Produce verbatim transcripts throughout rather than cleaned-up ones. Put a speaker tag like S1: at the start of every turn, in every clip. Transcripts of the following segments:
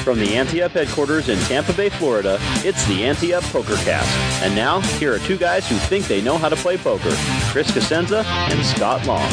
S1: From the Ante Up headquarters in Tampa Bay, Florida, it's the Ante Up PokerCast. And now, here are two guys who think they know how to play poker, Chris Cosenza and Scott Long.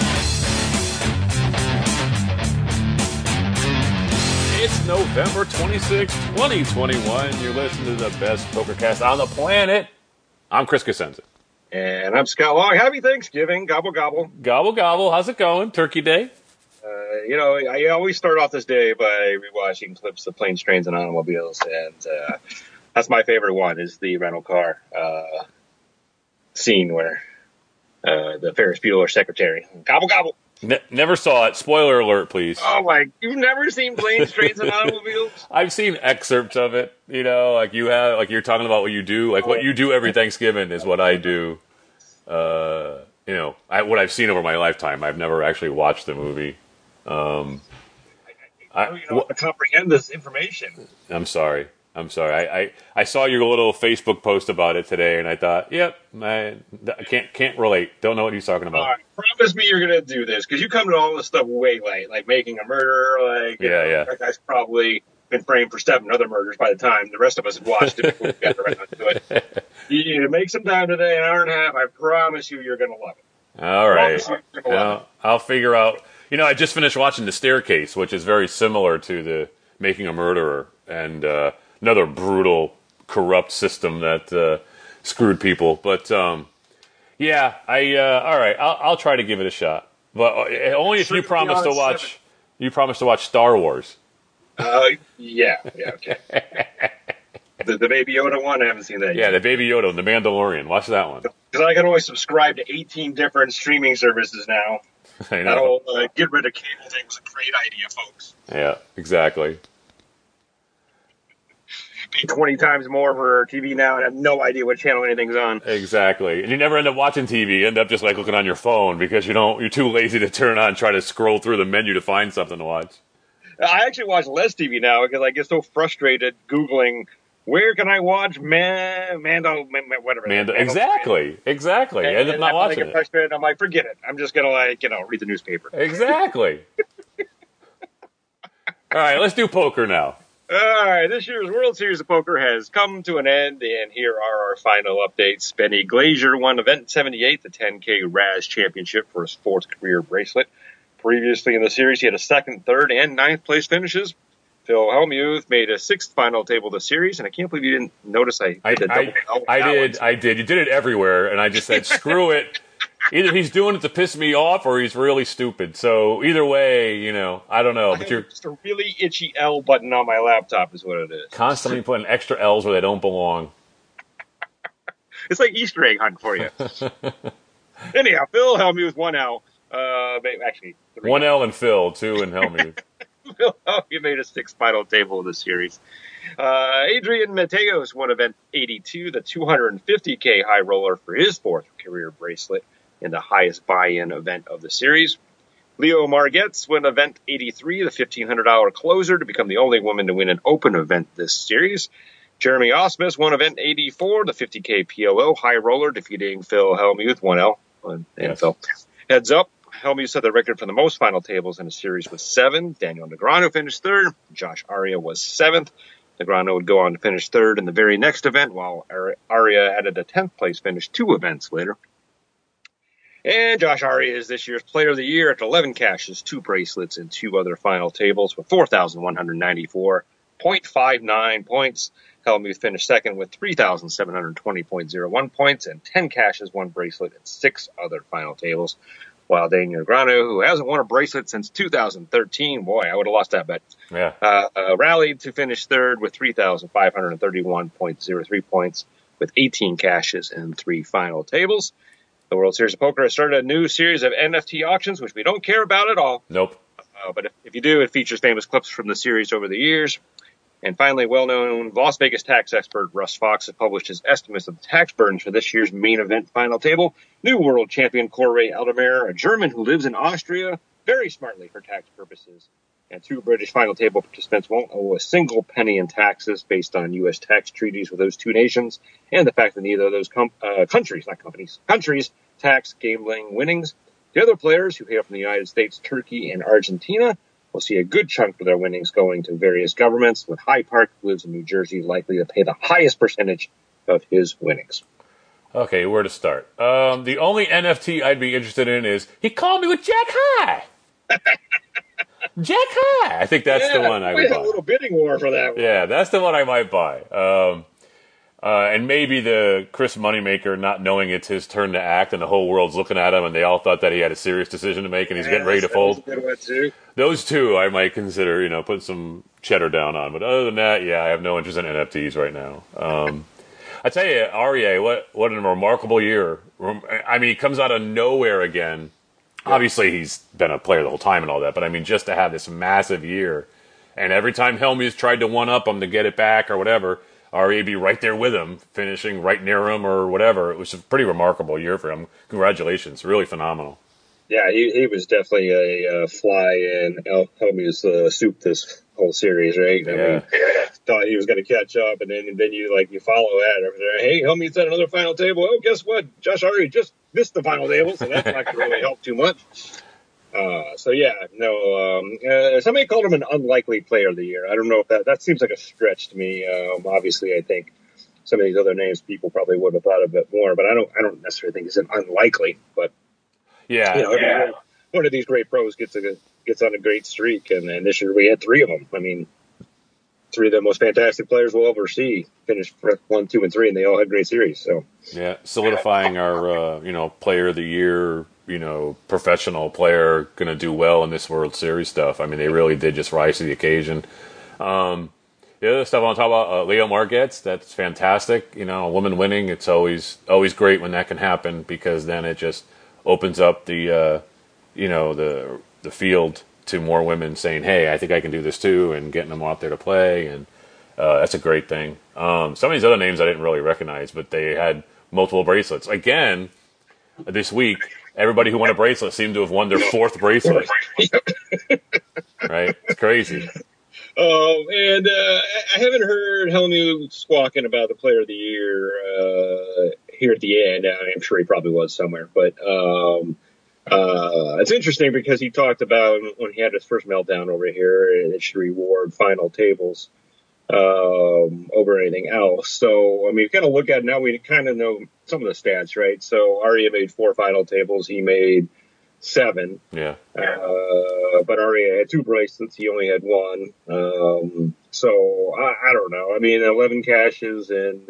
S2: It's November twenty-sixth, twenty twenty-one. You're listening to the best PokerCast on the planet. I'm Chris Cosenza.
S3: And I'm Scott Long. Happy Thanksgiving. Gobble, gobble.
S2: Gobble, gobble. How's it going? Turkey Day?
S3: Uh, you know, I always start off this day by rewatching clips of Planes, Trains, and Automobiles, and uh, that's my favorite one, is the rental car uh, scene where uh, the Ferris Bueller secretary, gobble, gobble.
S2: Ne- never saw it. Spoiler alert, please.
S3: Oh, my, you've never seen Planes, Trains, and Automobiles?
S2: I've seen excerpts of it, you know, like you have, like you're talking about what you do, like what you do every Thanksgiving is what I do, uh, you know, I, what I've seen over my lifetime. I've never actually watched the movie. Um,
S3: I, I, I you know how to comprehend this information.
S2: I'm sorry. I'm sorry. I, I, I saw your little Facebook post about it today, and I thought, yep, I, I can't can't relate. Don't know what he's talking about.
S3: All right, promise me you're going to do this, because you come to all this stuff way late, like Making a Murderer. Like,
S2: yeah,
S3: know,
S2: yeah.
S3: That guy's probably been framed for seven other murders by the time the rest of us had watched it before we got around to it. You need to make some time today, an hour and a half. I promise you, you're going to love it.
S2: All right. Well, I'll figure out. You know, I just finished watching The Staircase, which is very similar to the Making a Murderer, and uh, another brutal, corrupt system that uh, screwed people. But um, yeah, I uh, all right. I'll, I'll try to give it a shot, but only if you promise to watch. You promise to watch Star Wars.
S3: Uh, yeah, yeah, okay. the, the Baby Yoda one, I haven't seen that
S2: yeah,
S3: yet.
S2: Yeah, the Baby Yoda, The Mandalorian. Watch that one.
S3: Because I can always subscribe to eighteen different streaming services now.
S2: I know.
S3: That whole uh, get rid of cable thing was a great idea, folks.
S2: Yeah, exactly.
S3: Pay twenty times more for T V now and have no idea what channel anything's on.
S2: Exactly. And you never end up watching T V. You end up just like looking on your phone because you don't, you're too lazy to turn on and try to scroll through the menu to find something to watch.
S3: I actually watch less T V now because I get so frustrated Googling, where can I watch Man, Mando, whatever.
S2: Mando, exactly, Mando. exactly.
S3: And,
S2: I end up not watching
S3: I get frustrated. I'm like, forget it. I'm just going to, like, you know, read the newspaper.
S2: Exactly. All right, let's do poker now.
S3: All right, this year's World Series of Poker has come to an end, and here are our final updates. Benny Glazier won Event seventy-eight, the ten K Raz Championship, for his fourth career bracelet. Previously in the series, he had a second, third, and ninth place finishes. Phil Hellmuth made a sixth final table of the series, and I can't believe you didn't notice I did
S2: I,
S3: a double
S2: I,
S3: L.
S2: I did, I did. You did it everywhere, and I just said, screw it. Either he's doing it to piss me off, or he's really stupid. So either way, you know, I don't know.
S3: I
S2: but you're
S3: just a really itchy L button on my laptop is what it is.
S2: Constantly putting extra L's where they don't belong.
S3: It's like Easter egg hunt for you. Anyhow, Phil Hellmuth, one L. Uh, actually, three
S2: one L and Phil, two and Hellmuth.
S3: Phil Hellmuth made a sixth final table of the series. Uh, Adrian Mateos won Event eighty-two, the two hundred fifty K high roller, for his fourth career bracelet in the highest buy-in event of the series. Leo Margetts won Event eighty-three, the fifteen hundred dollars closer, to become the only woman to win an open event this series. Jeremy Osmus won Event eighty-four, the fifty K P O O high roller, defeating Phil Hellmuth, one L on N F L. Yes. Heads up, Hellmuth set the record for the most final tables in a series with seven. Daniel Negreanu finished third. Josh Aria was seventh. Negreanu would go on to finish third in the very next event, while Aria added a tenth place finish two events later. And Josh Aria is this year's Player of the Year at eleven cashes, two bracelets, and two other final tables with four thousand one hundred ninety-four point five nine points. Hellmuth finished second with three thousand seven hundred twenty point zero one points and ten cashes, one bracelet, and six other final tables. While Daniel Negreanu, who hasn't won a bracelet since two thousand thirteen, boy, I would have lost that bet,
S2: yeah.
S3: uh, uh, rallied to finish third with three thousand five hundred thirty-one point zero three points with eighteen cashes and three final tables. The World Series of Poker has started a new series of N F T auctions, which we don't care about at all.
S2: Nope.
S3: Uh, but if, if you do, it features famous clips from the series over the years. And finally, well-known Las Vegas tax expert Russ Fox has published his estimates of the tax burdens for this year's main event final table. New world champion Corey Aldermare, a German who lives in Austria, very smartly for tax purposes. And two British final table participants won't owe a single penny in taxes based on U S tax treaties with those two nations, and the fact that neither of those com- uh, countries, not companies, countries, tax gambling winnings. The other players, who hail from the United States, Turkey, and Argentina, will see a good chunk of their winnings going to various governments, with Hyde Park, who lives in New Jersey, likely to pay the highest percentage of his winnings.
S2: Okay, where to start? Um, the only N F T I'd be interested in is he called me with Jack High. Jack High. I think that's
S3: yeah,
S2: the one I would buy.
S3: A little bidding war for that one.
S2: Yeah, that's the one I might buy. Um, uh, and maybe the Chris Moneymaker not knowing it's his turn to act and the whole world's looking at him and they all thought that he had a serious decision to make and he's
S3: yeah,
S2: getting ready to fold.
S3: That was a good one too.
S2: Those two I might consider, you know, putting some cheddar down on. But other than that, yeah, I have no interest in N F Ts right now. Um, I tell you, R E A, what what a remarkable year. I mean, he comes out of nowhere again. Obviously, he's been a player the whole time and all that, but I mean, just to have this massive year, and every time Helmuth tried to one-up him to get it back or whatever, R E A be right there with him, finishing right near him or whatever. It was a pretty remarkable year for him. Congratulations. Really phenomenal.
S3: Yeah, he, he was definitely a uh, fly in El- Helmuth's uh, soup this whole series, right? I
S2: Yeah.
S3: mean, thought he was going to catch up, and then and then you like you follow that. Hey, Helmuth's at another final table. Oh, guess what? Josh Ari just missed the final table, so that's not going to really help too much. Uh, so yeah, no. Um, uh, somebody called him an unlikely player of the year. I don't know if that that seems like a stretch to me. Um, obviously, I think some of these other names people probably would have thought a bit more, but I don't. I don't necessarily think it's an unlikely, but.
S2: Yeah,
S3: you know, yeah. One of these great pros gets a gets on a great streak, and, and this year we had three of them. I mean, three of the most fantastic players we'll ever see finished one, two, and three, and they all had great series. So
S2: yeah, solidifying our uh, you know player of the year, you know, professional player going to do well in this World Series stuff. I mean, they really did just rise to the occasion. Um, the other stuff I want to talk about, uh, Leo Margetts, that's fantastic. You know, a woman winning, it's always always great when that can happen because then it just opens up the, uh, you know, the the field to more women saying, hey, I think I can do this too, and getting them out there to play, and uh, that's a great thing. Um, some of these other names I didn't really recognize, but they had multiple bracelets. Again, this week, everybody who won a bracelet seemed to have won their fourth bracelet. Right? It's crazy.
S3: Um, and uh, I haven't heard Helmuth squawking about the player of the year uh, here at the end. I'm sure he probably was somewhere. But um, uh, it's interesting because he talked about when he had his first meltdown over here, and it should reward final tables um, over anything else. So, I mean, you kind of look at it now, we kind of know some of the stats, right? So Arya made four final tables. He made seven.
S2: Yeah.
S3: Uh, but Arya had two bracelets. He only had one. Um, so I, I don't know. I mean, eleven cashes and,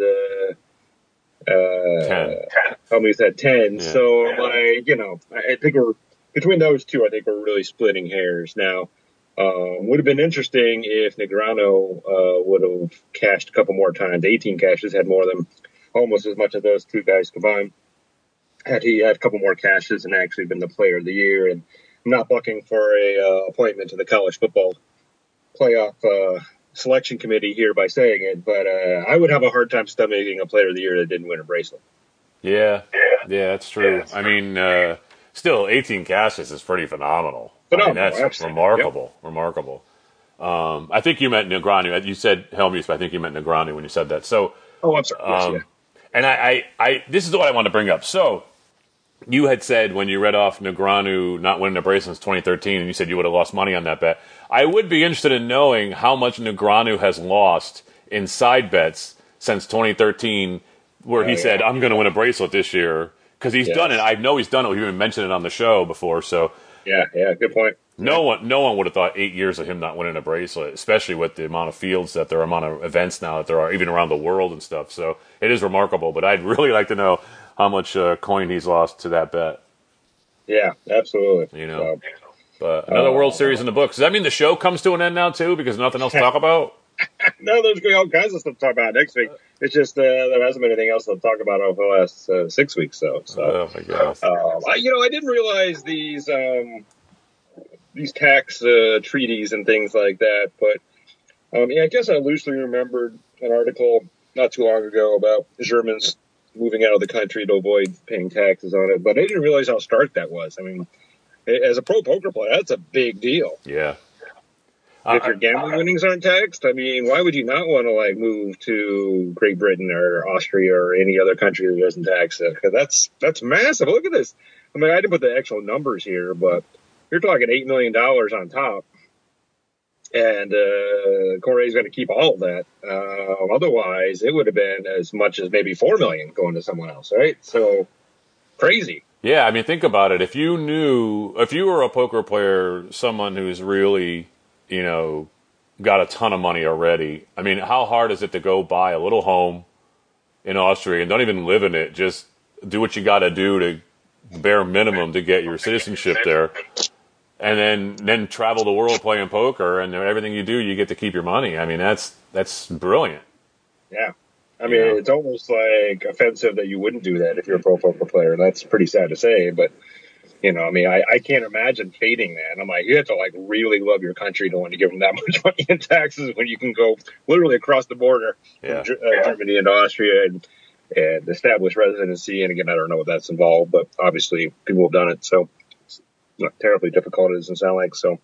S3: uh, uh,
S2: ten.
S3: Helmuth had ten.
S2: Yeah.
S3: So like, you know, I think we're between those two, I think we're really splitting hairs now. Um, would have been interesting if Negreanu, uh, would have cashed a couple more times. eighteen cashes, had more than almost as much as those two guys combined. Had he had a couple more cashes and actually been the player of the year, and I'm not bucking for a uh, appointment to the college football playoff uh, selection committee here by saying it, but uh, I would have a hard time stomaching a player of the year that didn't win a bracelet.
S2: Yeah, yeah, that's true. I mean, uh, still, eighteen cashes is pretty phenomenal.
S3: Phenomenal,
S2: I mean, that's
S3: absolutely.
S2: remarkable, yep. remarkable. Um, I think you meant Negreanu. You said Helmuth, but I think you meant Negreanu when you said that. So,
S3: oh, I'm sorry. Yes,
S2: um,
S3: yeah.
S2: And I, I, I, this is what I want to bring up. So, you had said when you read off Negreanu not winning a bracelet since twenty thirteen, and you said you would have lost money on that bet. I would be interested in knowing how much Negreanu has lost in side bets since twenty thirteen, where he oh, yeah. said, I'm going to win a bracelet this year. Because he's yes. done it. I know he's done it. We've even mentioned it on the show before. So
S3: yeah, yeah, good point.
S2: No one, no one would have thought eight years of him not winning a bracelet, especially with the amount of fields that there are, amount of events now that there are, even around the world and stuff. So it is remarkable. But I'd really like to know how much uh, coin he's lost to that bet.
S3: Yeah, absolutely.
S2: You know, so, but another uh, World Series in the books. Does that mean the show comes to an end now too because there's nothing else to talk about?
S3: No, there's going to be all kinds of stuff to talk about next week. It's just uh, there hasn't been anything else to talk about over the last uh, six weeks. So, so
S2: oh my gosh.
S3: Um, I, you know, I didn't realize these um, these tax uh, treaties and things like that. But um, yeah, I guess I loosely remembered an article not too long ago about Germans moving out of the country to avoid paying taxes on it. But I didn't realize how stark that was. I mean, as a pro poker player, that's a big deal.
S2: Yeah.
S3: If your gambling winnings aren't taxed, I mean, why would you not want to like move to Great Britain or Austria or any other country that doesn't tax it? Because that's that's massive. Look at this. I mean, I didn't put the actual numbers here, but you're talking eight million dollars on top. And uh, Corey's going to keep all of that. Uh, otherwise, it would have been as much as maybe four million going to someone else, right? So crazy.
S2: Yeah, I mean, think about it. If you knew, if you were a poker player, someone who's really, you know, got a ton of money already, I mean, how hard is it to go buy a little home in Austria and don't even live in it? Just do what you got to do to bare minimum to get your citizenship there. And then, then travel the world playing poker, and everything you do, you get to keep your money. I mean, that's that's brilliant.
S3: Yeah, I mean,
S2: Yeah.
S3: it's almost like offensive that you wouldn't do that if you're a pro poker player. That's pretty sad to say, but you know, I mean, I, I can't imagine fading that. And I'm like, you have to like really love your country to want to give them that much money in taxes when you can go literally across the border
S2: Yeah.
S3: from uh, Germany into Austria and and establish residency. And again, I don't know what that's involved, but obviously people have done it, so. Not terribly difficult, it doesn't sound like. So,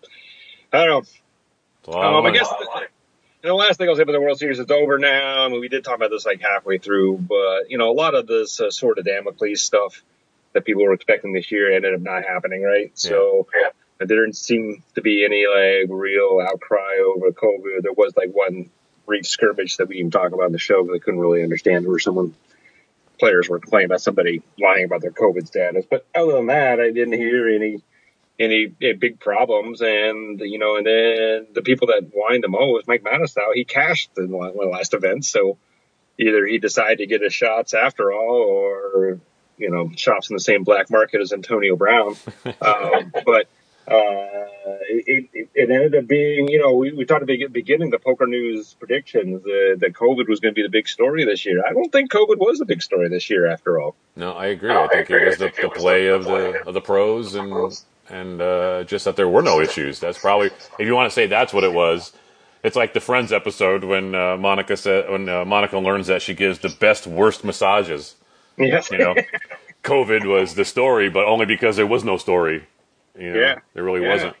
S3: I don't know. Um, I guess the, and the last thing I'll say about the World Series, it's over now. I mean, we did talk about this like halfway through, but, you know, a lot of this uh, sort of Damocles stuff that people were expecting this year ended up not happening, right? Yeah. So, yeah. There didn't seem to be any, like, real outcry over COVID. There was, like, one brief skirmish that we even talked about in the show that I couldn't really understand, where someone, players were complaining about somebody lying about their COVID status. But other than that, I didn't hear any any big problems. And, you know, and then the people that whined the most, Mike Matusow, he cashed in one of the last events. So either he decided to get his shots after all, or, you know, shops in the same black market as Antonio Brown. um, but uh, it, it, it ended up being, you know, we, we talked at the beginning, the Poker News predictions, uh, that COVID was going to be the big story this year. I don't think COVID was the big story this year after all.
S2: No, I agree. I think it was the, the play of the of the pros and and uh, just that there were no issues. That's probably, if you want to say that's what it was, it's like the Friends episode when uh, Monica said when uh, Monica learns that she gives the best worst massages.
S3: Yes.
S2: You know, COVID was the story, but only because there was no story. You know,
S3: yeah,
S2: there really
S3: yeah.
S2: wasn't.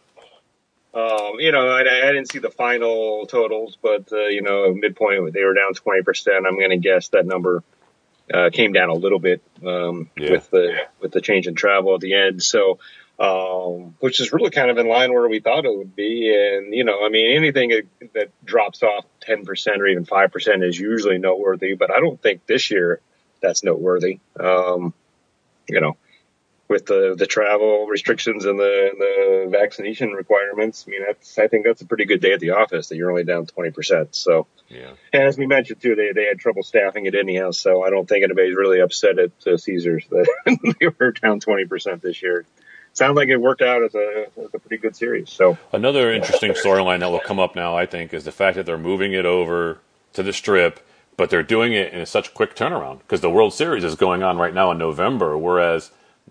S3: Um, you know, I, I didn't see the final totals, but uh, you know, midpoint they were down twenty percent. I'm going to guess that number uh, came down a little bit um,
S2: yeah.
S3: with the with the change in travel at the end. So, um, which is really kind of in line where we thought it would be. And you know, I mean, anything that, that drops off ten percent or even five percent is usually noteworthy. But I don't think this year that's noteworthy. Um, you know. With the, the travel restrictions and the, the vaccination requirements, I mean, that's, I think that's a pretty good day at the office that you're only down twenty percent. So,
S2: yeah.
S3: And as we mentioned too, they, they had trouble staffing it anyhow. So I don't think anybody's really upset at uh, Caesars that they were down twenty percent this year. Sounds like it worked out as a, as a pretty good series. So
S2: another interesting storyline that will come up now, I think, is the fact that they're moving it over to the Strip, but they're doing it in such quick turnaround because the World Series is going on right now in November, whereas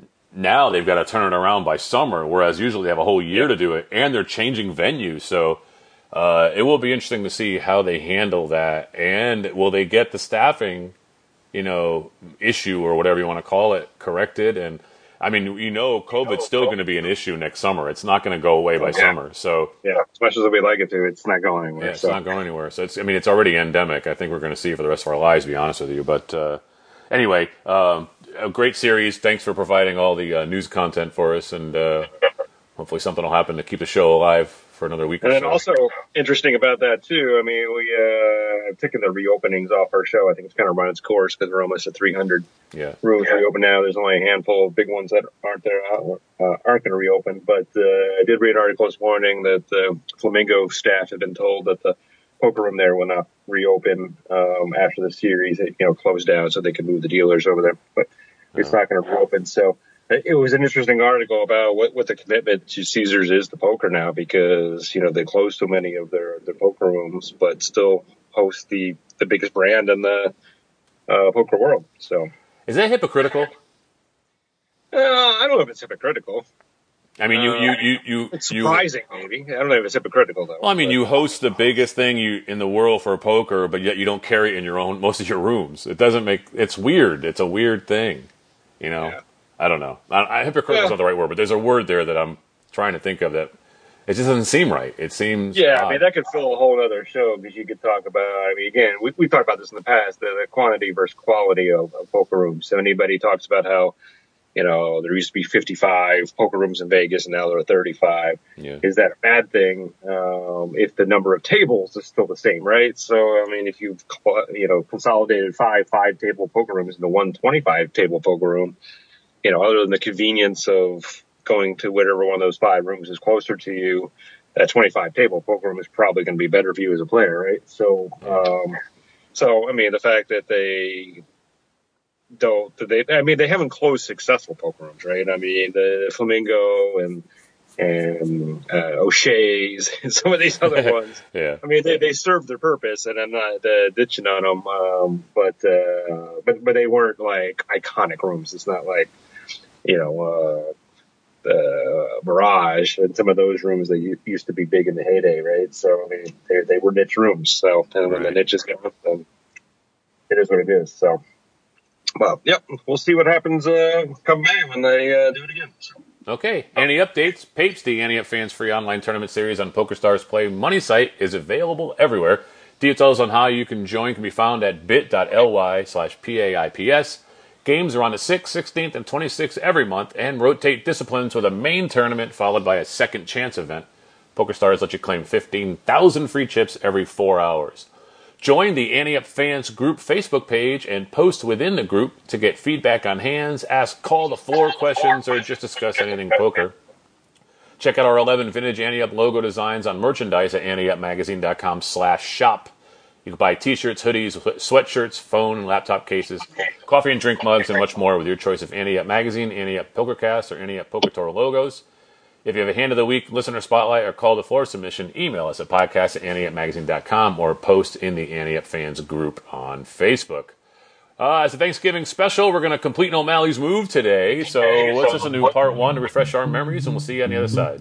S2: now they've got to turn it around by summer, whereas usually they have a whole year to do it, and they're changing venues. So uh, it will be interesting to see how they handle that, and will they get the staffing, you know, issue or whatever you want to call it, corrected? And I mean, you know, COVID's still going to be an issue next summer. It's not going to go away by
S3: yeah.
S2: summer. So
S3: yeah, as much as we like it to, it's not going anywhere.
S2: Yeah, it's
S3: so.
S2: not going anywhere. So it's, I mean, it's already endemic. I think we're going to see it for the rest of our lives, to be honest with you. But uh, anyway. Um, A great series. Thanks for providing all the uh, news content for us, and uh, hopefully something will happen to keep the show alive for another week.
S3: And
S2: or
S3: then
S2: so.
S3: also interesting about that too. I mean, we uh, taking the reopenings off our show. I think it's kind of run its course because we're almost at three hundred
S2: yeah.
S3: rooms reopen now. There's only a handful of big ones that aren't there uh, aren't going to reopen. But uh, I did read an article this morning that the Flamingo staff had been told that the poker room there will not reopen um, after the series, you know, closed down, so they could move the dealers over there. But it's uh-huh. not going to reopen. So it was an interesting article about what, what the commitment to Caesars is to poker now, because, you know, they closed so many of their, their poker rooms, but still host the, the biggest brand in the uh, poker world. So
S2: is that hypocritical?
S3: Uh, I don't know if it's hypocritical.
S2: I mean, you, you, you, you,
S3: it's surprising,
S2: you,
S3: maybe. I don't know if it's hypocritical, though.
S2: Well, I mean,
S3: but.
S2: you host the biggest thing you in the world for poker, but yet you don't carry it in your own, most of your rooms. It doesn't make, it's weird. It's a weird thing, you know? Yeah. I don't know. I, I, hypocritical is
S3: yeah.
S2: not the right word, but there's a word there that I'm trying to think of that it just doesn't seem right. It seems
S3: Yeah,
S2: odd.
S3: I mean, that could fill a whole other show, because you could talk about, I mean, again, we, we've talked about this in the past, the, the quantity versus quality of, of poker rooms. So anybody talks about how you know, there used to be fifty-five poker rooms in Vegas and now there are thirty-five.
S2: Yeah.
S3: Is that a bad thing? Um, if the number of tables is still the same, right? So, I mean, if you've, you know, consolidated five five table poker rooms into one twenty-five table poker room, you know, other than the convenience of going to whatever one of those five rooms is closer to you, that twenty-five table poker room is probably going to be better for you as a player, right? So, um, so, I mean, the fact that they don't, they, I mean, they haven't closed successful poker rooms, right? I mean, the Flamingo and, and, uh, O'Shea's and some of these other ones.
S2: Yeah.
S3: I mean, they, they served their purpose and I'm not uh, ditching on them. Um, but, uh, but, but they weren't like iconic rooms. It's not like, you know, uh, the Mirage and some of those rooms that used to be big in the heyday, right? So, I mean, they, they were niche rooms. So, and when
S2: right.
S3: the niches go, then it is what it is. So, well, yep, we'll see what happens uh, come May when they uh, do it again. So.
S2: Okay, Ante updates. Papes, the Ante Up Fans free online tournament series on PokerStars Play Money site, is available everywhere. Details on how you can join can be found at bit.ly slash PAIPS. Games are on the sixth, sixteenth, and twenty-sixth every month and rotate disciplines with a main tournament followed by a second chance event. PokerStars lets you claim fifteen thousand free chips every four hours. Join the Ante Up Fans group Facebook page and post within the group to get feedback on hands, ask call the floor questions, or just discuss anything poker. Check out our eleven vintage Ante Up logo designs on merchandise at anteupmagazine.com slash shop. You can buy t-shirts, hoodies, sweatshirts, phone and laptop cases, coffee and drink mugs, and much more with your choice of Ante Up Magazine, Ante Up Pokercast, or Ante Up Poker Tour logos. If you have a Hand of the Week, Listener Spotlight, or Call to Floor submission, email us at podcast at anteupmagazine dot com or post in the Ante Up Fans group on Facebook. Uh, as a Thanksgiving special, we're going to complete O'Malley's Move today, so let's listen to part one to refresh our memories, and we'll see you on the other side.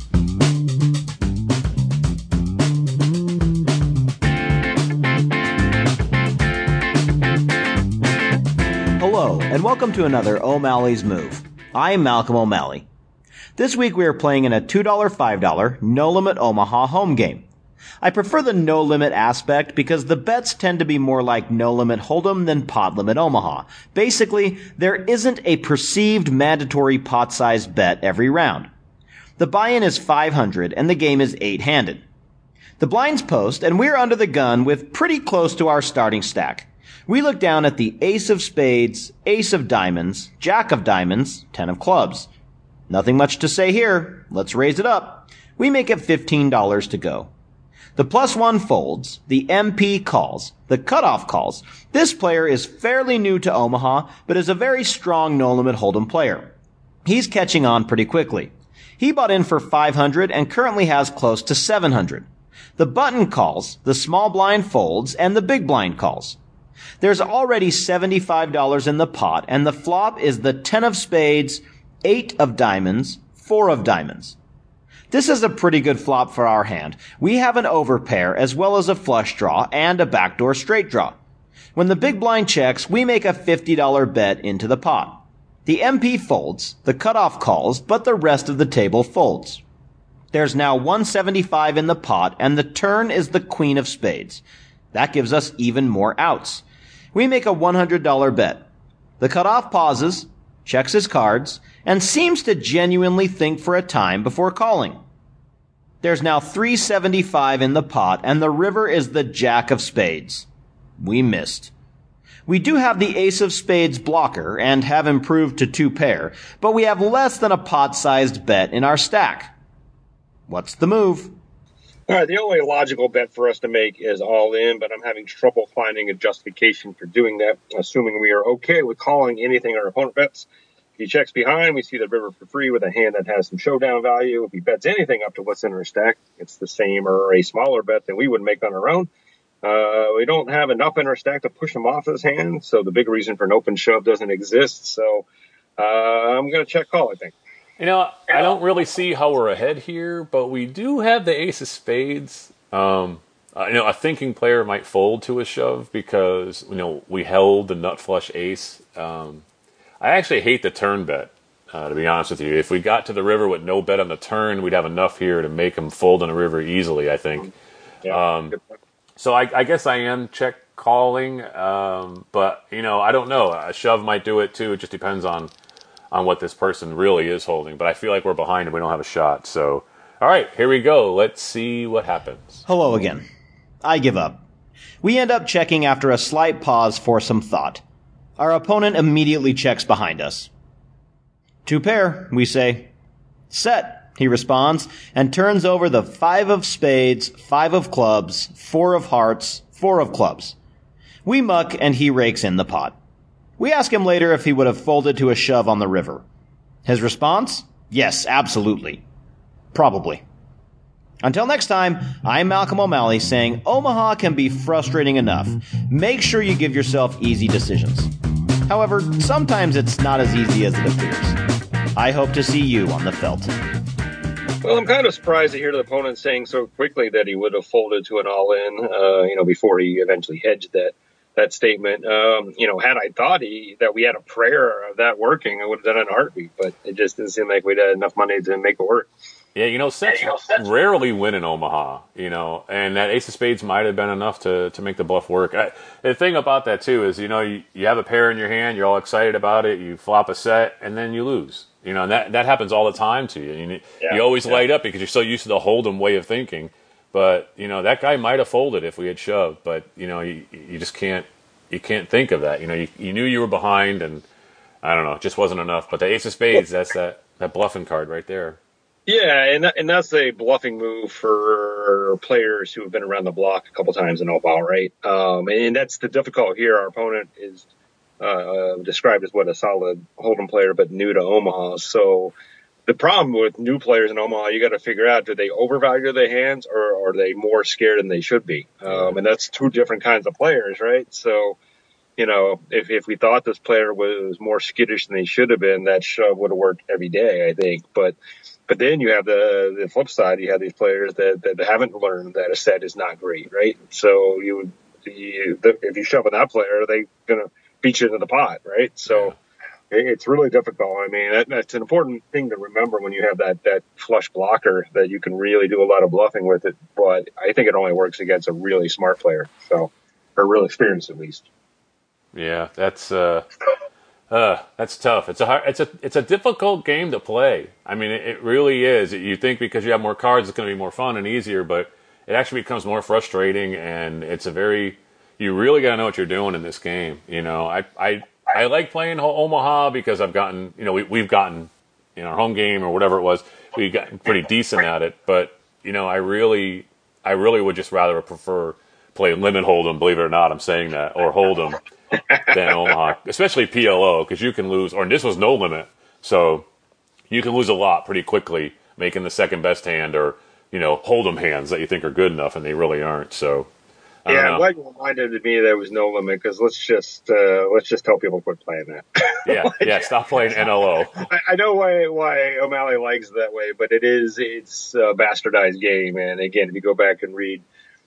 S4: Hello, and welcome to another O'Malley's Move. I'm Malcolm O'Malley. This week we are playing in a two dollar, five dollar No Limit Omaha home game. I prefer the no limit aspect because the bets tend to be more like No Limit Hold'em than Pot Limit Omaha. Basically, there isn't a perceived mandatory pot-sized bet every round. The buy-in is five hundred and the game is eight-handed. The blinds post and we're under the gun with pretty close to our starting stack. We look down at the ace of spades, ace of diamonds, jack of diamonds, ten of clubs. Nothing much to say here. Let's raise it up. We make it fifteen dollars to go. The plus one folds. The M P calls. The cutoff calls. This player is fairly new to Omaha, but is a very strong no-limit hold'em player. He's catching on pretty quickly. He bought in for five hundred and currently has close to seven hundred. The button calls, the small blind folds, and the big blind calls. There's already seventy-five dollars in the pot, and the flop is the ten of spades, eight of diamonds, four of diamonds. This is a pretty good flop for our hand. We have an overpair as well as a flush draw and a backdoor straight draw. When the big blind checks, we make a fifty dollar bet into the pot. The M P folds, the cutoff calls, but the rest of the table folds. There's now one seventy-five in the pot, and the turn is the queen of spades. That gives us even more outs. We make a one hundred dollar bet. The cutoff pauses, checks his cards, and seems to genuinely think for a time before calling. There's now three seventy-five in the pot, and the river is the jack of spades. We missed. We do have the ace of spades blocker, and have improved to two pair, but we have less than a pot-sized bet in our stack. What's the move?
S3: All right, the only logical bet for us to make is all in, but I'm having trouble finding a justification for doing that, assuming we are okay with calling anything our opponent bets. If he checks behind, we see the river for free with a hand that has some showdown value. If he bets anything up to what's in our stack, it's the same or a smaller bet than we would make on our own. Uh, we don't have enough in our stack to push him off his hand, so the big reason for an open shove doesn't exist. So uh, I'm going to check call, I think.
S2: You know, I don't really see how we're ahead here, but we do have the ace of spades. Um, you know, a thinking player might fold to a shove because, you know, we held the nut flush ace. Um, I actually hate the turn bet, uh, to be honest with you. If we got to the river with no bet on the turn, we'd have enough here to make him fold on the river easily, I think.
S3: Yeah,
S2: um, so I, I guess I am check calling, um, but, you know, I don't know. A shove might do it, too. It just depends on on what this person really is holding. But I feel like we're behind and we don't have a shot. So, all right, here we go. Let's see what happens.
S4: Hello again. I give up. We end up checking after a slight pause for some thought. Our opponent immediately checks behind us. Two pair, we say. Set, he responds, and turns over the five of spades, five of clubs, four of hearts, four of clubs. We muck, and he rakes in the pot. We ask him later if he would have folded to a shove on the river. His response? Yes, absolutely. Probably. Until next time, I'm Malcolm O'Malley saying Omaha can be frustrating enough. Make sure you give yourself easy decisions. However, sometimes it's not as easy as it appears. I hope to see you on the felt.
S3: Well, I'm kind of surprised to hear the opponent saying so quickly that he would have folded to an all-in, uh, you know, before he eventually hedged that that statement. Um, you know, had I thought he, that we had a prayer of that working, I would have done it in a heartbeat, but it just didn't seem like we'd had enough money to make it work.
S2: Yeah, you know, sets rarely win in Omaha, you know, and that ace of spades might have been enough to, to make the bluff work. I, the thing about that, too, is, you know, you, you have a pair in your hand, you're all excited about it, you flop a set, and then you lose. You know, and that, that happens all the time to you. You, yeah, you always yeah. light up because you're so used to the Hold'em way of thinking. But, you know, that guy might have folded if we had shoved, but, you know, you, you just can't you can't think of that. You know, you, you knew you were behind, and I don't know, it just wasn't enough. But the ace of spades, that's that, that bluffing card right there.
S3: Yeah, and that, and that's a bluffing move for players who have been around the block a couple times in Omaha, right? Um, and that's the difficult here. Our opponent is uh, described as what a solid Hold'em player, but new to Omaha. So the problem with new players in Omaha, you got to figure out: do they overvalue their hands, or are they more scared than they should be? Um, and that's two different kinds of players, right? So, you know, if if we thought this player was more skittish than he should have been, that shove would have worked every day, I think. But But then you have the the flip side. You have these players that, that haven't learned that a set is not great, right? So you would, you, if you shove with that player, they're going to beat you into the pot, right? So yeah. It's really difficult. I mean, that, that's an important thing to remember when you have that, that flush blocker, that you can really do a lot of bluffing with it. But I think it only works against a really smart player, so or real experienced at least.
S2: Yeah, that's uh, uh, that's tough. It's a hard, it's a it's a difficult game to play. I mean, it, it really is. You think because you have more cards, it's going to be more fun and easier, but it actually becomes more frustrating. And it's a very you really got to know what you're doing in this game. You know, I I I like playing Omaha because I've gotten you know we we've gotten in our home game or whatever it was, we've gotten pretty decent at it. But you know, I really I really would just rather prefer play limit Hold'em. Believe it or not, I'm saying that, or Hold'em. Than Omaha, especially P L O, because you can lose, or this was no limit, so you can lose a lot pretty quickly making the second best hand, or you know, Hold'em hands that you think are good enough and they really aren't. So I
S3: yeah, I'm glad you reminded me there was no limit, because let's just uh, let's just tell people to quit playing that.
S2: yeah, like, yeah, stop playing N L O.
S3: I, I know why why O'Malley likes it that way, but it is it's a bastardized game, and again, if you go back and read.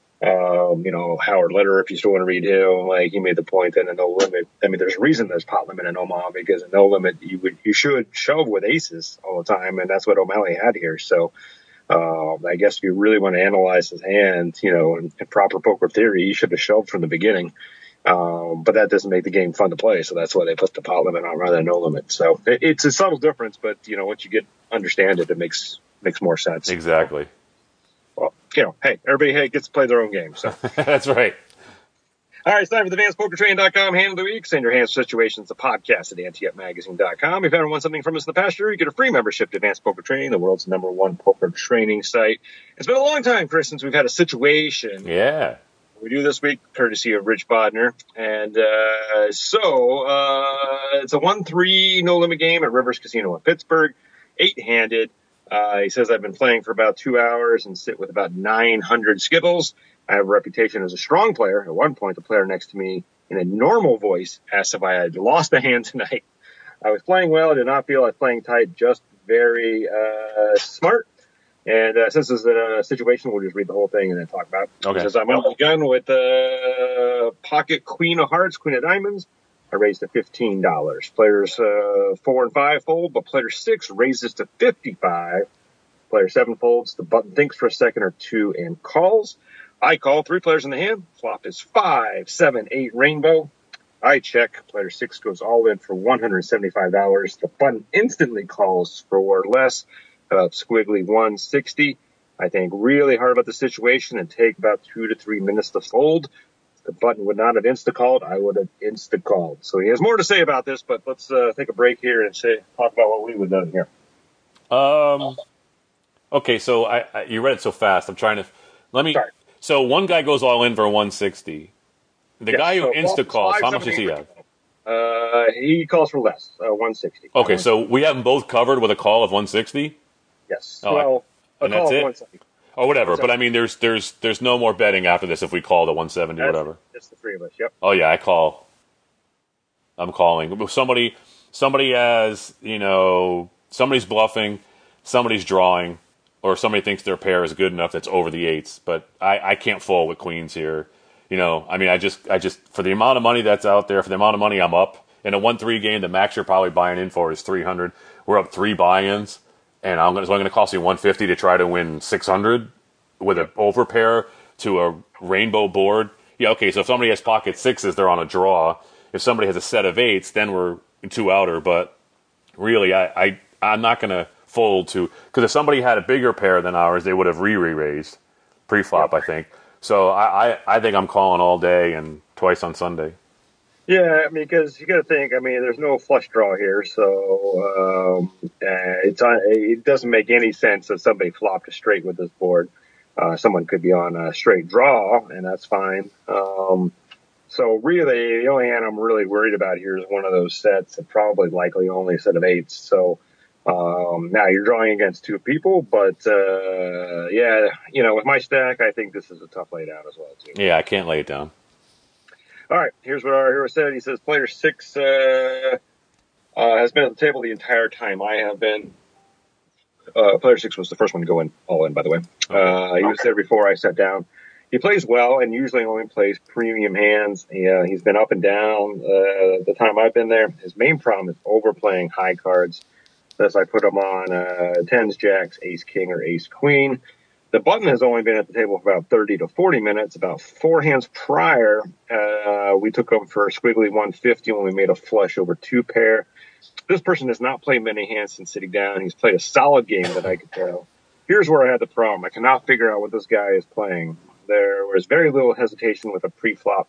S3: Um, you know, Howard Litter, if you still want to read him, like he made the point that a no limit. I mean, there's a reason there's pot limit in Omaha, because a no limit, you would, you should shove with aces all the time. And that's what O'Malley had here. So, um, I guess if you really want to analyze his hand, you know, in, in proper poker theory, he should have shoved from the beginning. Um, but that doesn't make the game fun to play. So that's why they put the pot limit on rather than no limit. So it, it's a subtle difference, but you know, once you get, understand it, it makes, makes more sense.
S2: Exactly.
S3: Well, you know, hey, everybody hey, gets to play their own game. So
S2: that's right.
S3: All right, it's time for the advanced poker training dot com hand of the week. Send your hand situations to podcast at ante up magazine dot com. If you ever want something from us in the past year, you get a free membership to Advanced Poker Training, the world's number one poker training site. It's been a long time, Chris, since we've had a situation.
S2: Yeah.
S3: We do this week, courtesy of Rich Bodner. And uh, so uh, it's a one three no-limit game at Rivers Casino in Pittsburgh, eight-handed. Uh, he says, I've been playing for about two hours and sit with about nine hundred skittles. I have a reputation as a strong player. At one point, the player next to me, in a normal voice, asked if I had lost a hand tonight. I was playing well. I did not feel I was playing tight, just very uh, smart. And uh, since this is a situation, we'll just read the whole thing and then talk about it.
S2: Okay.
S3: He says, I'm on the gun with uh, pocket queen of hearts, queen of diamonds. I raised to fifteen dollars. Players uh, four and five fold, but player six raises to fifty-five. Player seven folds. The button thinks for a second or two and calls. I call. Three players in the hand. Flop is five, seven, eight, rainbow. I check. Player six goes all in for one hundred seventy-five dollars. The button instantly calls for less, about squiggly one sixty. I think really hard about the situation and take about two to three minutes to fold. If the button would not have insta-called, I would have insta-called. So he has more to say about this, but let's uh, take a break here and say talk about what we would have done here.
S2: Um. Okay, so I, I you read it so fast. I'm trying to let me.
S3: Sorry.
S2: So one guy goes all in for one sixty. The
S3: Yes,
S2: guy who
S3: so
S2: insta calls, how much does he have?
S3: Uh, he calls for less, uh, one sixty.
S2: Okay, so we have them both covered with a call of one sixty.
S3: Yes.
S2: Oh,
S3: well, a
S2: and
S3: call
S2: that's
S3: of
S2: it?
S3: one seventy.
S2: Or whatever, but I mean, there's there's there's no more betting after this if we call the one seventy or
S3: That's,
S2: whatever.
S3: It's the three of us. Yep.
S2: Oh yeah, I call. I'm calling. Somebody somebody has you know somebody's bluffing, somebody's drawing, or somebody thinks their pair is good enough that's over the eights. But I, I can't fold with queens here. You know, I mean, I just I just for the amount of money that's out there, for the amount of money I'm up in a one three game, the max you're probably buying in for is three hundred. We're up three buy-ins. And I'm going, so I'm going to cost you one fifty to try to win six hundred with an overpair to a rainbow board. Yeah, okay. So if somebody has pocket sixes, they're on a draw. If somebody has a set of eights, then we're two outer. But really, I, I I'm not going to fold to because if somebody had a bigger pair than ours, they would have re-re-raised pre-flop. Yep. I think so. I, I I think I'm calling all day and twice on Sunday.
S3: Yeah, I mean, because you got to think. I mean, there's no flush draw here, so um, uh, it's on, it doesn't make any sense that somebody flopped a straight with this board. Uh, someone could be on a straight draw, and that's fine. Um, so really, the only hand I'm really worried about here is one of those sets, and probably likely only a set of eights. So um, now you're drawing against two people, but uh, yeah, you know, with my stack, I think this is a tough lay down as well too.
S2: Yeah, I can't lay it down.
S3: All right, here's what our hero said. He says, player six uh, uh, has been at the table the entire time I have been. Uh, player six was the first one to go in, all in, by the way. Uh, he was there before I sat down. He plays well and usually only plays premium hands. He, uh, he's been up and down uh, the time I've been there. His main problem is overplaying high cards. Thus, I put him on uh, tens, jacks, ace, king, or ace, queen. The button has only been at the table for about thirty to forty minutes. About four hands prior, uh, we took him for a squiggly one fifty when we made a flush over two pair. This person has not played many hands since sitting down. He's played a solid game that I could tell. Here's where I had the problem. I cannot figure out what this guy is playing. There was very little hesitation with a pre-flop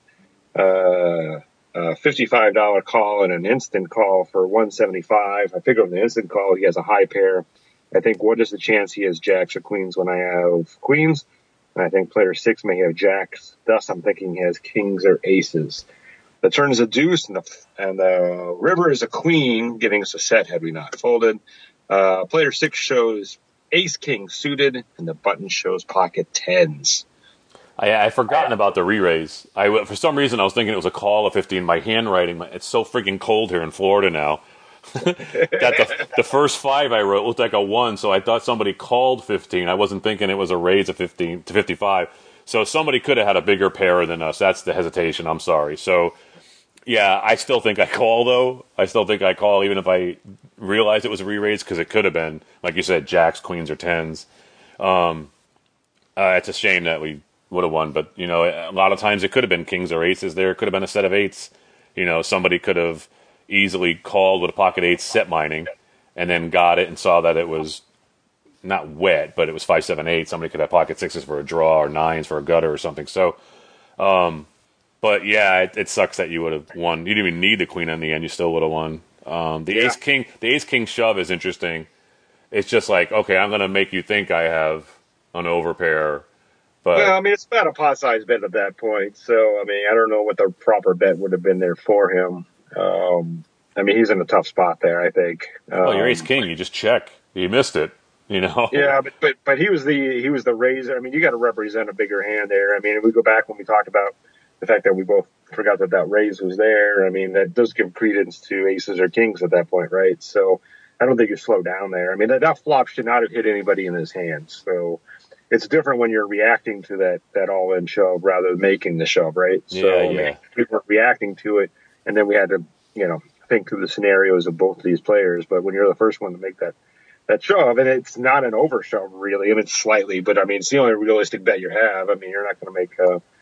S3: uh, uh, fifty-five dollars call and an instant call for one seventy-five. I figure on the instant call he has a high pair. I think what is the chance he has jacks or queens when I have queens? And I think player six may have jacks. Thus, I'm thinking he has kings or aces. The turn is a deuce, and the, and the river is a queen, giving us a set had we not folded. Uh, player six shows ace king suited, and the button shows pocket tens.
S2: I I forgotten about the re-raise. I for some reason I was thinking it was a call of fifteen. My handwriting, it's so freaking cold here in Florida now. that the, the first five I wrote looked like a one, so I thought somebody called fifteen. I wasn't thinking it was a raise of fifteen to fifty-five. So somebody could have had a bigger pair than us. That's the hesitation. I'm sorry. So yeah, I still think I call though. I still think I call even if I realized it was a re-raise because it could have been, like you said, jacks, queens, or tens. Um, uh, it's a shame that we would have won, but you know, a lot of times it could have been kings or aces. There could have been a set of eights. You know, somebody could have easily called with a pocket eight set mining and then got it and saw that it was not wet, but it was five, seven, eight. Somebody could have pocket sixes for a draw or nines for a gutter or something. So, um, but yeah, it, it sucks that you would have won. You didn't even need the queen in the end. You still would have won. Um, the yeah. ace king, the ace king shove is interesting. It's just like, okay, I'm going to make you think I have an overpair. But
S3: well, I mean, it's about a pot size bet at that point. So, I mean, I don't know what the proper bet would have been there for him. Um, I mean, he's in a tough spot there, I think. Um,
S2: oh, you're ace king. You just check. You missed it. You know.
S3: Yeah, but but but he was the he was the raiser. I mean, you got to represent a bigger hand there. I mean, if we go back when we talked about the fact that we both forgot that that raise was there. I mean, that does give credence to aces or kings at that point, right? So I don't think you slow down there. I mean, that, that flop should not have hit anybody in his hands. So it's different when you're reacting to that that all in shove rather than making the shove, right?
S2: Yeah,
S3: so
S2: yeah.
S3: I mean, we were reacting to it, and then we had to, you know, think through the scenarios of both of these players. But when you're the first one to make that that shove, and it's not an over shove really. I mean, it's slightly, but I mean, it's the only realistic bet you have. I mean, you're not going to make a,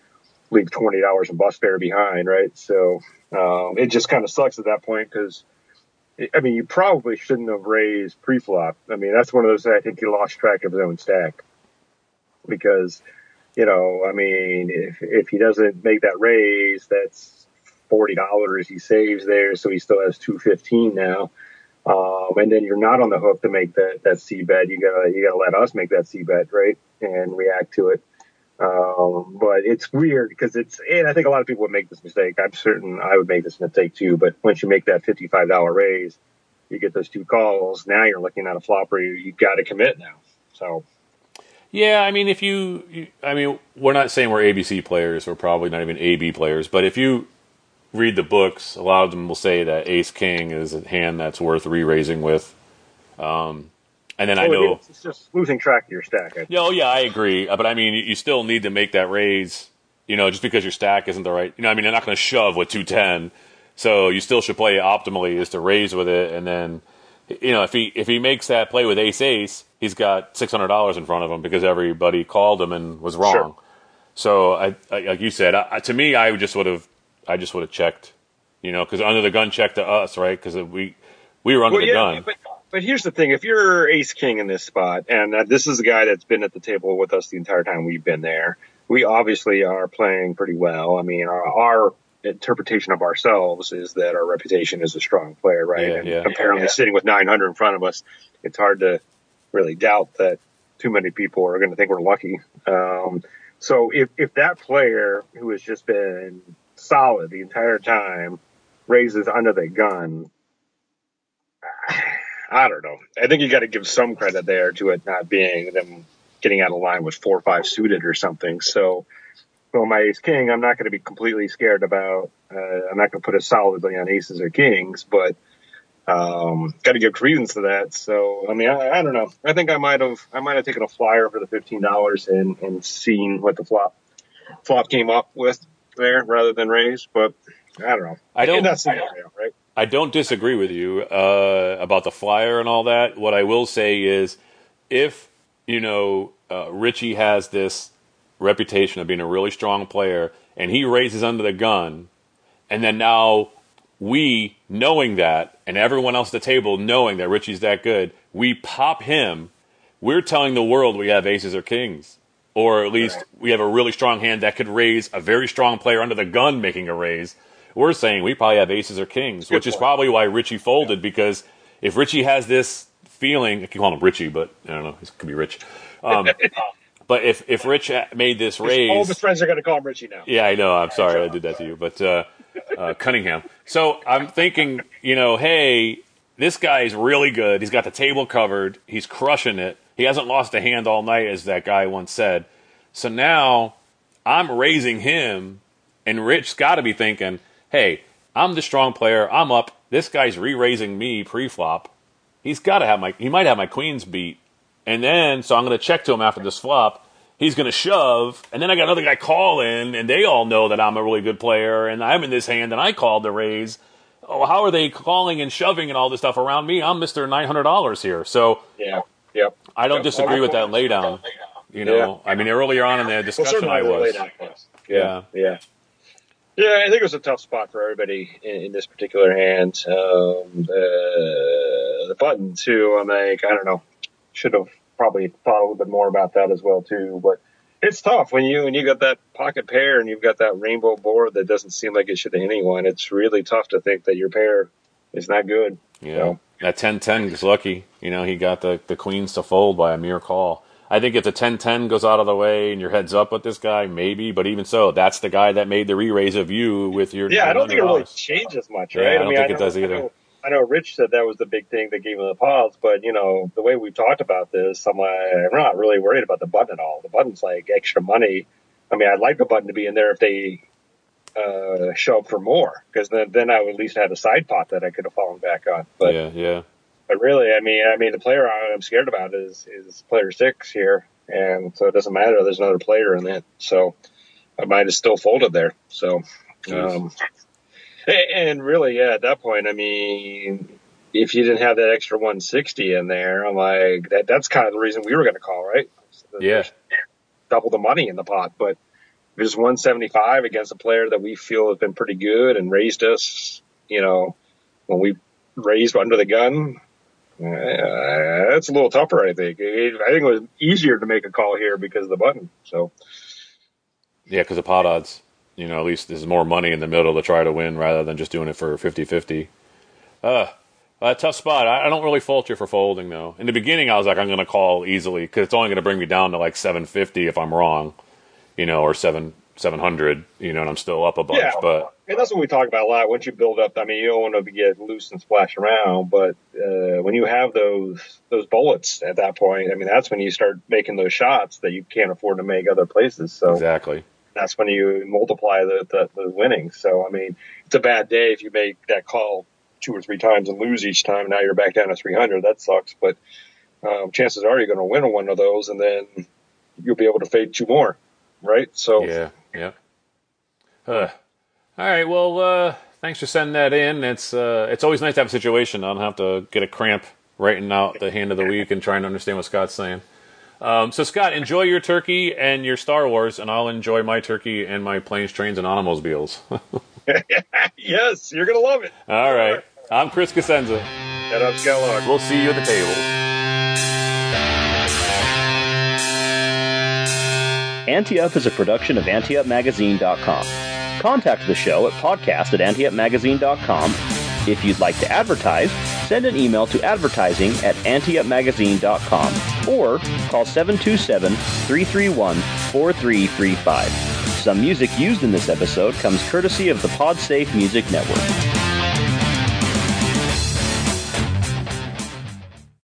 S3: leave twenty dollars in bus fare behind, right? So um, it just kind of sucks at that point because, I mean, you probably shouldn't have raised pre-flop. I mean, that's one of those, I think he lost track of his own stack because, you know, I mean, if if he doesn't make that raise, that's forty dollars he saves there, so he still has two fifteen now. Um, and then you're not on the hook to make that, that C bet. You gotta, you gotta let us make that C bet, right? And react to it. Um, but it's weird because it's, and I think a lot of people would make this mistake. I'm certain I would make this mistake too. But once you make that fifty-five dollars raise, you get those two calls. Now you're looking at a flop where you, you got to commit now. So.
S2: Yeah, I mean, if you, you, I mean, we're not saying we're A B C players. We're probably not even A B players. But if you read the books, a lot of them will say that Ace King is a hand that's worth re-raising with. Um, and then
S3: oh,
S2: I know
S3: it it's just losing track of your stack. I
S2: yeah, oh yeah, I agree. But I mean, you still need to make that raise. You know, just because your stack isn't the right. You know, I mean, you're not going to shove with two ten, so you still should play optimally is to raise with it, and then, you know, if he if he makes that play with Ace Ace, he's got six hundred dollars in front of him because everybody called him and was wrong.
S3: Sure.
S2: So I, I, like you said, I, to me, I just would have. I just would have checked, you know, because under the gun check to us, right? Because we we were under
S3: well,
S2: the
S3: yeah,
S2: gun.
S3: But, but here's the thing: if you're Ace King in this spot, and uh, this is a guy that's been at the table with us the entire time we've been there, we obviously are playing pretty well. I mean, our, our interpretation of ourselves is that our reputation is a strong player, right?
S2: Yeah,
S3: and
S2: yeah.
S3: apparently,
S2: yeah.
S3: sitting with nine hundred in front of us, it's hard to really doubt that too many people are going to think we're lucky. Um, so if if that player who has just been solid the entire time raises under the gun, I don't know. I think you got to give some credit there to it not being them getting out of line with four or five suited or something. So, well, my ace king, I'm not going to be completely scared about. Uh, I'm not going to put it solidly on aces or kings, but um, got to give credence to that. So, I mean, I, I don't know. I think I might have, I might have taken a flyer for the fifteen dollars and and seen what the flop flop came up with there rather than raise, but I don't know.
S2: I don't.
S3: In that scenario, right?
S2: I don't disagree with you uh, about the flyer and all that. What I will say is, if you know uh, Richie has this reputation of being a really strong player, and he raises under the gun, and then now we knowing that, and everyone else at the table knowing that Richie's that good, we pop him. We're telling the world we have aces or kings. Or at least we have a really strong hand that could raise a very strong player under the gun making a raise. We're saying we probably have aces or kings,
S3: Good
S2: which
S3: point.
S2: is probably why Richie folded, yeah. Because if Richie has this feeling, I can call him Richie, but I don't know, he could be Rich. Um, but if, if Rich made this raise...
S3: All of his friends are going to call him Richie now.
S2: Yeah, I know, I'm sorry I did that to you, but uh, uh, Cunningham. So I'm thinking, you know, hey, this guy's really good. He's got the table covered. He's crushing it. He hasn't lost a hand all night, as that guy once said. So now I'm raising him, and Rich's got to be thinking, hey, I'm the strong player. I'm up. This guy's re-raising me pre-flop. He's got to have my – he might have my queens beat. And then – so I'm going to check to him after this flop. He's going to shove, and then I got another guy call in, and they all know that I'm a really good player, and I'm in this hand, and I called the raise. Oh, how are they calling and shoving and all this stuff around me? I'm Mister nine hundred dollars here. So
S3: yeah, yep.
S2: I don't
S3: yep.
S2: disagree with that laydown. You know, yeah. I mean, earlier on in the discussion,
S3: well,
S2: I was.
S3: Yeah, yeah, yeah. I think it was a tough spot for everybody in, in this particular hand. Um, uh, the button too. I'm like, I don't know. Should have probably thought a little bit more about that as well too. But it's tough when you when you got that pocket pair and you've got that rainbow board that doesn't seem like it should hit anyone. It's really tough to think that your pair is not good.
S2: Yeah,
S3: so.
S2: That ten ten is lucky. You know, he got the the queens to fold by a mere call. I think if the ten ten goes out of the way and your head's up with this guy, maybe. But even so, that's the guy that made the re-raise of you with your
S3: yeah. I don't think it really changes much, right?
S2: Yeah, I don't
S3: I mean,
S2: think
S3: I know,
S2: it does either.
S3: I know, I know Rich said that was the big thing that gave him the pause, but you know the way we've talked about this, I'm like, I'm not really worried about the button at all. The button's like extra money. I mean, I'd like the button to be in there if they uh, show up for more, because then then I would at least have a side pot that I could have fallen back on. But
S2: yeah, yeah.
S3: But really, I mean, I mean, the player I'm scared about is is player six here. And so it doesn't matter. There's another player in that. So I might have still folded there. So, um, and really, yeah, at that point, I mean, if you didn't have that extra one sixty in there, I'm like, that that's kind of the reason we were going to call, right? So
S2: yeah.
S3: Double the money in the pot. But it's one seventy-five against a player that we feel has been pretty good and raised us, you know, when we raised under the gun, uh, that's a little tougher, I think. It, I think it was easier to make a call here because of the button. So,
S2: yeah, because of pot odds. You know, at least there's more money in the middle to try to win rather than just doing it for fifty-fifty. Uh, a tough spot. I, I don't really fault you for folding, though. In the beginning, I was like, I'm going to call easily because it's only going to bring me down to like seven fifty if I'm wrong, you know, or seven seven hundred, you know, and I'm still up a bunch.
S3: Yeah,
S2: but
S3: and that's what we talk about a lot. Once you build up, I mean, you don't want to get loose and splash around, but uh, when you have those those bullets at that point, I mean, that's when you start making those shots that you can't afford to make other places. So
S2: exactly.
S3: That's when you multiply the, the, the winnings. So, I mean, it's a bad day if you make that call two or three times and lose each time. Now you're back down to three hundred. That sucks. But um, chances are you're going to win one of those, and then you'll be able to fade two more, right? So
S2: yeah, yeah. Uh, all right. Well, uh, thanks for sending that in. It's uh, it's always nice to have a situation. I don't have to get a cramp writing out the hand of the week and trying to understand what Scott's saying. Um, so, Scott, enjoy your turkey and your Star Wars, and I'll enjoy my turkey and my planes, trains, and automobiles.
S3: Yes, you're going to love it.
S2: All right. I'm Chris Cosenza.
S3: And I'm Scott Log.
S2: We'll see you at the tables.
S1: Ante Up is a production of ante up magazine dot com. Contact the show at podcast at ante up magazine dot com. If you'd like to advertise, send an email to advertising at ante up magazine dot com or call seven two seven, three three one, four three three five. Some music used in this episode comes courtesy of the PodSafe Music Network.